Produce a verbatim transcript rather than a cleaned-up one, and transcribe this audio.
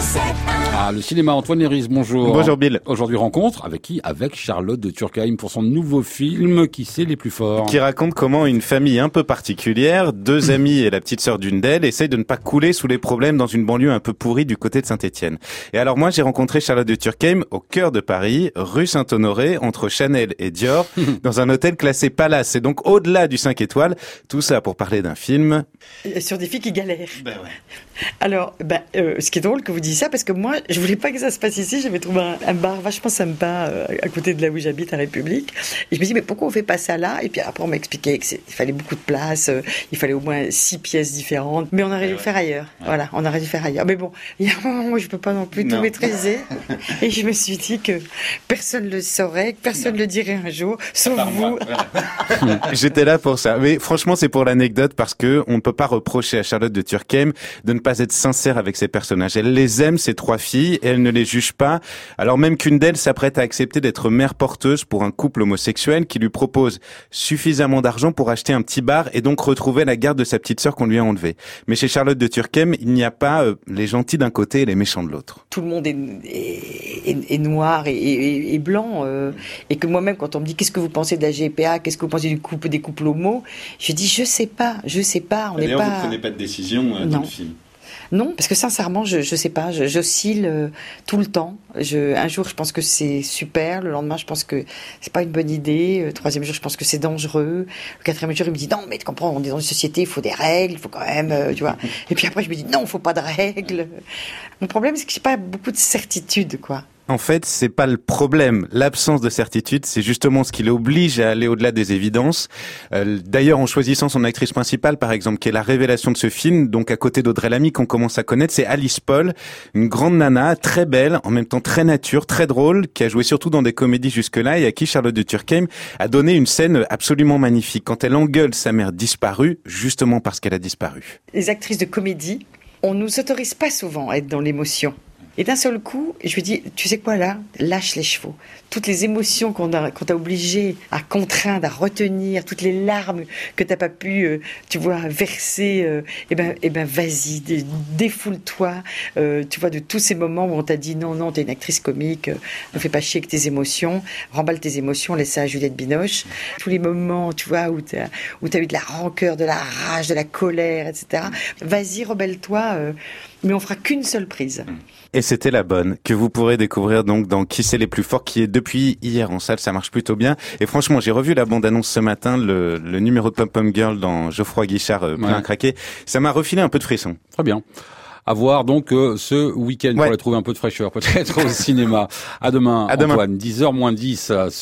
Ah, le cinéma, Antoine Héris, bonjour. Bonjour Bill. Aujourd'hui, rencontre avec qui? Avec Charlotte de Turckheim pour son nouveau film Qui c'est les plus forts? Qui raconte comment une famille un peu particulière, deux amis et la petite sœur d'une d'elles, essayent de ne pas couler sous les problèmes dans une banlieue un peu pourrie du côté de Saint-Étienne. Et alors moi, j'ai rencontré Charlotte de Turckheim au cœur de Paris, rue Saint-Honoré, entre Chanel et Dior, dans un hôtel classé Palace. Et donc au-delà du cinq étoiles, tout ça pour parler d'un film... Sur des filles qui galèrent. Ben ouais. Alors, ben, euh, ce qui est drôle que vous disiez ça, parce que moi, je voulais pas que ça se passe ici. J'avais trouvé un, un bar vachement sympa euh, à côté de là où j'habite, à République. Et je me dis, mais pourquoi on fait pas ça là? Et puis après, on m'a expliqué qu'il fallait beaucoup de place, euh, il fallait au moins six pièces différentes. Mais on aurait dû le faire ailleurs. Ouais. Voilà, on aurait dû le faire ailleurs. Mais bon, il y a un moment où je peux pas non plus non. tout maîtriser. Et je me suis dit que personne le saurait, que personne non. le dirait un jour, sauf Par vous. Moi, voilà. J'étais là pour ça. Mais franchement, c'est pour l'anecdote parce que on ne peut pas reprocher à Charlotte de Turckheim de ne pas être sincère avec ses personnages. Elle les aime, ces trois filles, et elle ne les juge pas. Alors même qu'une d'elles s'apprête à accepter d'être mère porteuse pour un couple homosexuel qui lui propose suffisamment d'argent pour acheter un petit bar et donc retrouver la garde de sa petite sœur qu'on lui a enlevée. Mais chez Charlotte de Turckheim, il n'y a pas euh, les gentils d'un côté et les méchants de l'autre. Tout le monde est, est, est, est noir et, et, et blanc. Euh, et que moi-même, quand on me dit qu'est-ce que vous pensez de la G P A, qu'est-ce que vous pensez du couple, des couples homo, je dis je sais pas, je sais pas. On n'est D'ailleurs, pas... vous prenez pas de décision euh, dans le film. Non, parce que sincèrement, je je sais pas, je, j'oscille euh, tout le temps. Je, un jour, je pense que c'est super. Le lendemain, je pense que c'est pas une bonne idée. Le troisième jour, je pense que c'est dangereux. Le quatrième jour, il me dit non, mais tu comprends, on est dans une société, il faut des règles, il faut quand même, euh, tu vois. Et puis après, je me dis non, il faut pas de règles. Mon problème, c'est que j'ai pas beaucoup de certitude, quoi. En fait, c'est pas le problème. L'absence de certitude, c'est justement ce qui l'oblige à aller au-delà des évidences. Euh, d'ailleurs, en choisissant son actrice principale, par exemple, qui est la révélation de ce film, donc à côté d'Audrey Lamy qu'on commence à connaître, c'est Alice Paul, une grande nana, très belle, en même temps très nature, très drôle, qui a joué surtout dans des comédies jusque-là et à qui Charlotte de Turckheim a donné une scène absolument magnifique quand elle engueule sa mère disparue, justement parce qu'elle a disparu. Les actrices de comédie, on nous autorise pas souvent à être dans l'émotion. Et d'un seul coup, je lui dis, tu sais quoi là? Lâche les chevaux. Toutes les émotions qu'on a, qu'on t'a obligé à contraindre, à retenir, toutes les larmes que t'as pas pu, euh, tu vois, verser, euh, eh ben, eh ben, vas-y, dé, défoule-toi, euh, tu vois, de tous ces moments où on t'a dit non, non, t'es une actrice comique, euh, ne fais pas chier avec tes émotions, remballe tes émotions, laisse ça à Juliette Binoche. Tous les moments, tu vois, où t'as, où t'as eu de la rancœur, de la rage, de la colère, et cetera. Vas-y, rebelle-toi, euh, mais on fera qu'une seule prise. Et c'était la bonne, que vous pourrez découvrir donc dans Qui c'est les plus forts, qui est depuis hier en salle, ça marche plutôt bien. Et franchement, j'ai revu la bande-annonce ce matin, le, le numéro de Pom Pom Girl dans Geoffroy Guichard, euh, plein ouais. craqué. Ça m'a refilé un peu de frisson. Très bien. À voir donc euh, ce week-end ouais. pour aller trouver un peu de fraîcheur, peut-être au cinéma. À demain, à Antoine, demain. dix heures moins dix.